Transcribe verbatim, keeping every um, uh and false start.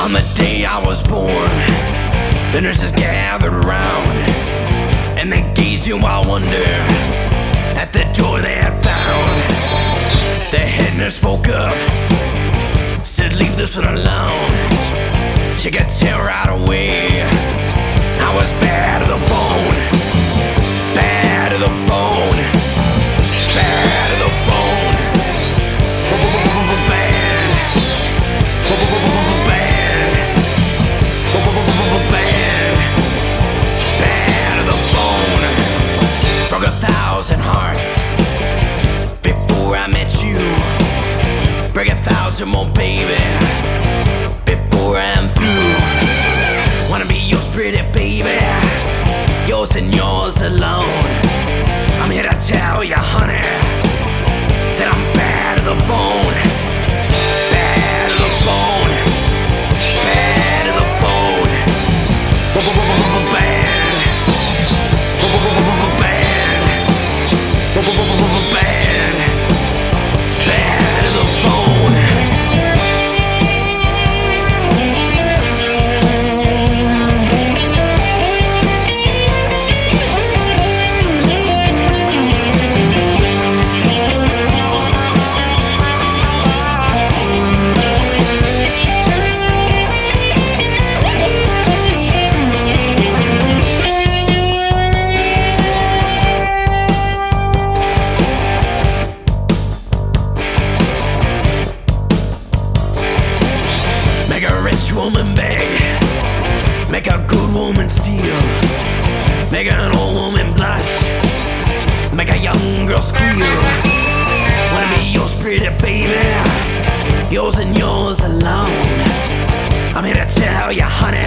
On the day I was born, the nurses gathered around, and they gazed in wild wonder at the joy they had found. The head nurse spoke up, said, "Leave this one alone. She could tear right away." I was bad to the bone, bad to the bone, bad to the bone, bad, bad, bad, bad to the bone. Broke a thousand hearts before I met you. Break a thousand more, baby, before I'm through. Wanna be yours, pretty baby, yours and yours alone. I'm here to tell you, honey, that I'm bad to the bone, bad to the bone, bad to the bone, bad, bad, bad, bad to the bone. Make a rich woman beg, make a good woman steal, make an old woman blush, make a young girl squeal. Wanna be yours, pretty baby, yours and yours alone. I'm here to tell you, honey,